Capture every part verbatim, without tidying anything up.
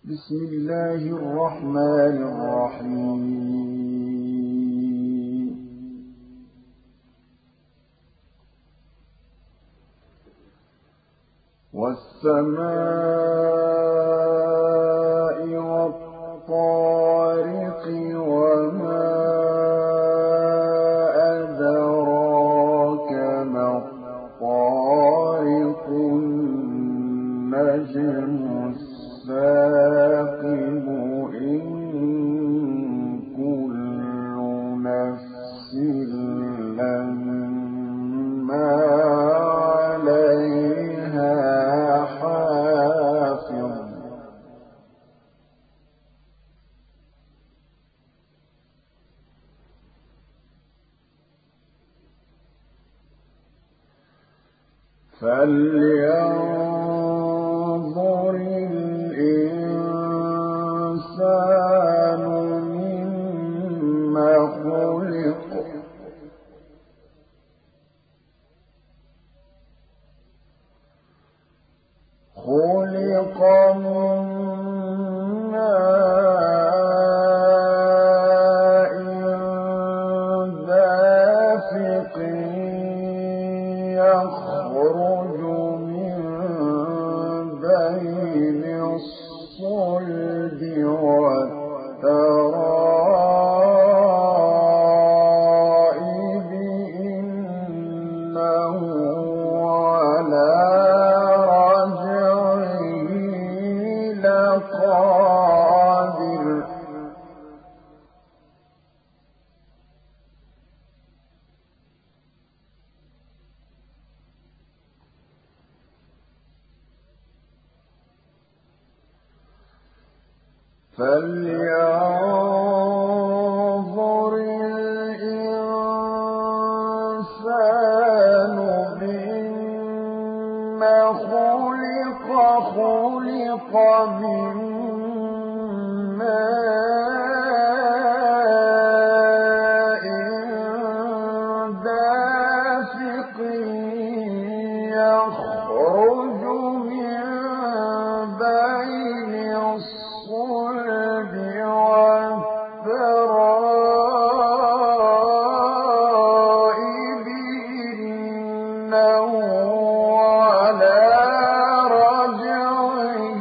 بسم الله الرحمن الرحيم والسماء والطارق وما أدراك ما الطارق النجم الثاقب إن كل نفس لما عليها حافظ فلينظر الإنسان مما خلق خلق من ماء دافق يخرج من بين الصلب والترائب إنه على رجعه لقادر فلينظر الإنسان مما خلق خلق من ماء دافق يخرج من بين الصلب والترائب إنه على رجعه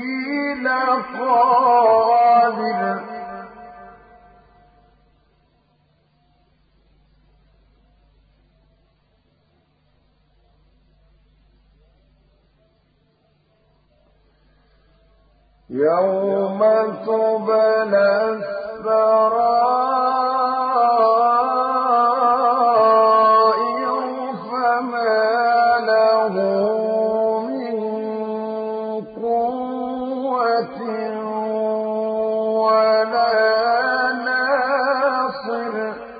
لقادر يوم تبلى السرائر فما له من قوة ولا ناصر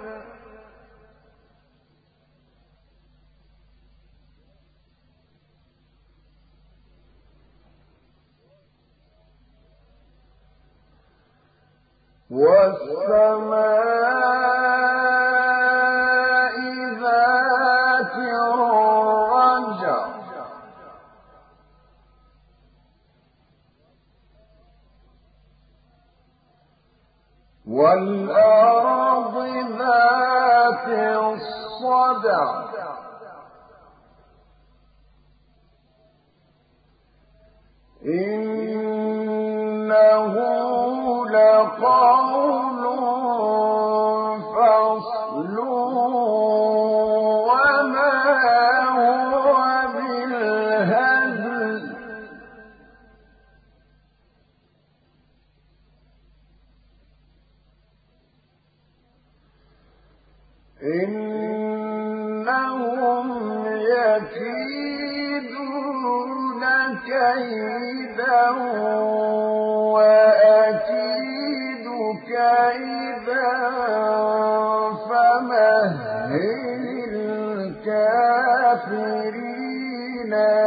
والسماء ذات الرجع والأرض ذات الصدع إنه لقول فصل وما هو بالهزل إنهم يكيدون كيدا وأكيد كيدا فمهل الكافرين